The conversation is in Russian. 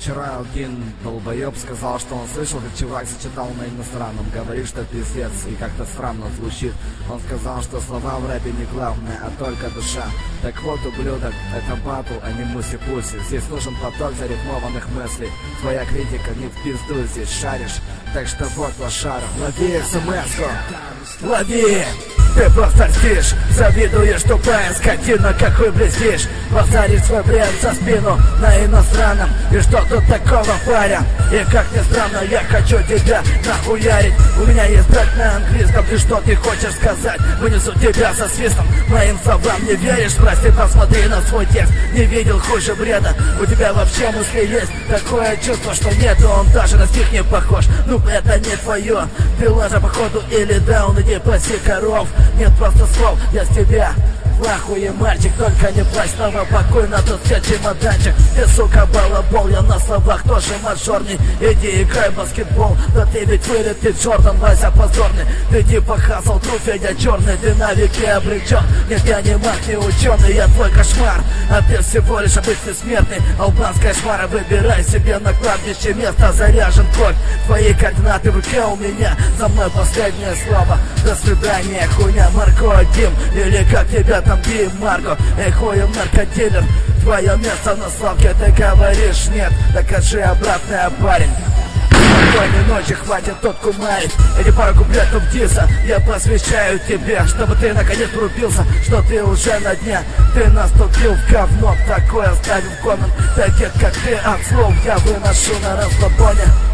вчера один долбоеб сказал, что он слышал, как чувак зачитал на иностранном. Говорит, что пиздец, и как-то странно звучит. Он сказал, что слова в рэпе не главное, а только душа. Так вот, ублюдок, это батл, а не муси-пуси. Здесь нужен поток зарифмованных мыслей. Твоя критика не в пизду здесь шаришь. Так что вот лошара, лови смс-ку, лови! Ты просто льстишь, завидуешь, тупая скотина, какой блестишь. Повторишь свой бред за спину на иностранном. И что тут такого, паря? И как ни странно, я хочу тебя нахуярить. У меня есть брат на английском, и что ты хочешь сказать? Вынесу тебя со свистом, моим словам не веришь? Прости, посмотри на свой текст, не видел хуже бреда. У тебя вообще мысли есть? Такое чувство, что нету, он даже на стих не похож. Ну это не твое, ты лажа походу или даун, иди паси коров. Нет просто слов, я с тебя в ахуе, мальчик, только не плачь, снова покой на тот все чемоданчик. Ты, сука, балабол, я на словах тоже мажорный. Иди играй в баскетбол, да ты ведь вылитый Джордан, Вася позорный. Ты типа Хасл, Тру, Федя черный, ты навеки обречен. Нет, я не маг, не ученый, я твой кошмар. А ты всего лишь обычный смертный, албанская шмара. Выбирай себе на кладбище место, заряжен кровь. Твои координаты в руке у меня, за мной последнее слово. До свидания, хуйня, Марко, Дим, или как тебя там, Ди, Марго. Эй, хуем наркодилер, твое место на славке, ты говоришь нет. Докажи обратное, парень. Спокойной ночи, хватит тут кумарить. Эти пару куплетов диса я посвящаю тебе, чтобы ты наконец врубился, что ты уже на дне. Ты наступил в говно, такое оставим коммент. Таких как ты от слов я выношу на расслабоне.